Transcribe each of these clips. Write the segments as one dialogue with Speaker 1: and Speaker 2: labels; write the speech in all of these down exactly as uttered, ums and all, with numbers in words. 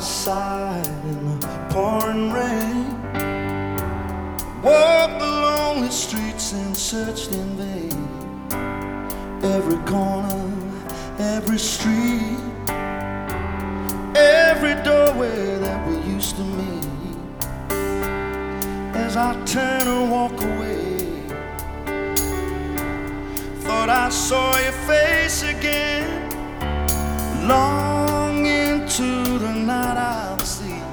Speaker 1: outside in the pouring rain. Walked the lonely streets and searched in vain. Every corner, every street, every doorway that we used to meet. As I turn and walk away, thought I saw your face again. Long into the night I'll see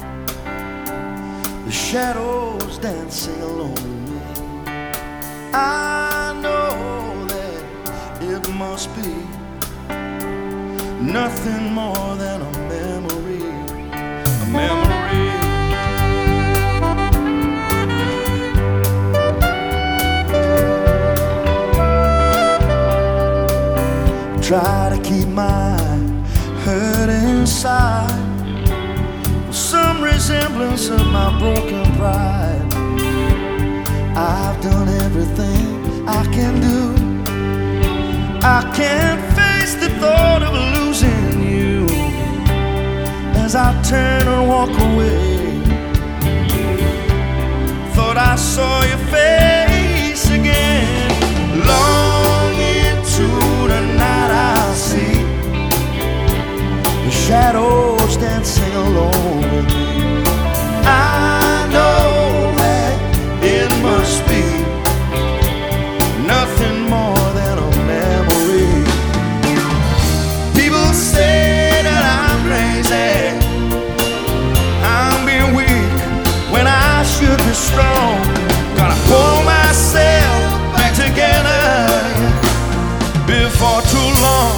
Speaker 1: the shadows dancing along with me. I know that it must be nothing more than a memory, a memory. Try to keep my hurt inside, some resemblance of my broken pride. I've done everything I can do. I can't face the thought of losing you. As I turn and walk away, thought I saw your face again. Long into the night I'll see the shadows dancing along with me. I know that it must be nothing more than a memory. People say that I'm crazy, I'm being weak when I should be strong. Gotta pull myself back together before too long.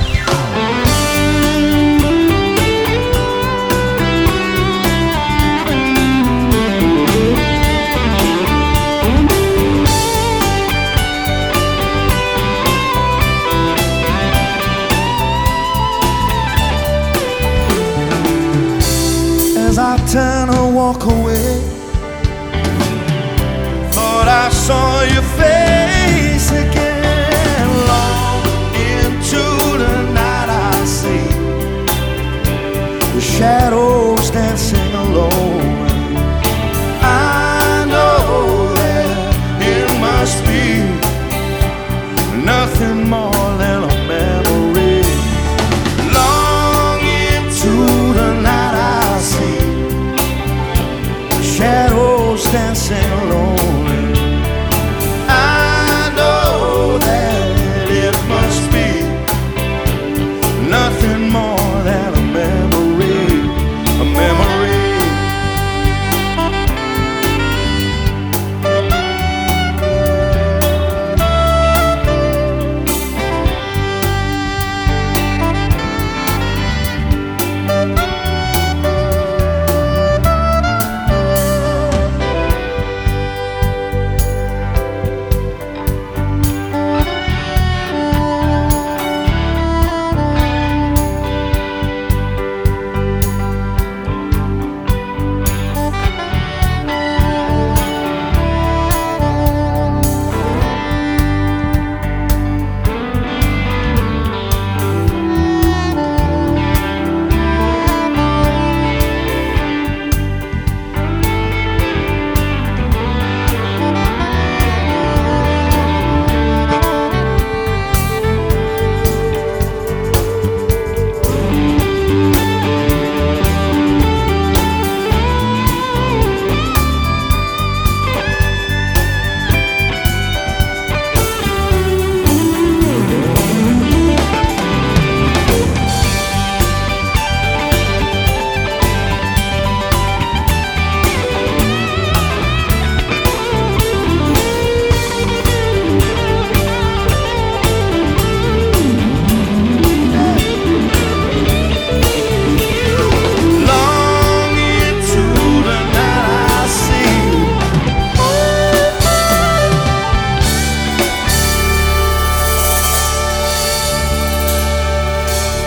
Speaker 1: As I turn and walk away, thought I saw your face again. Long into the night I see the shadows dancing alone. I know that it must be nothing more than a memory. Long into the night I see shadows dancing alone. I know that it must be nothing more than a memory, a memory.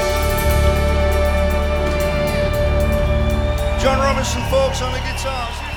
Speaker 1: John Robinson, folks, on the guitars.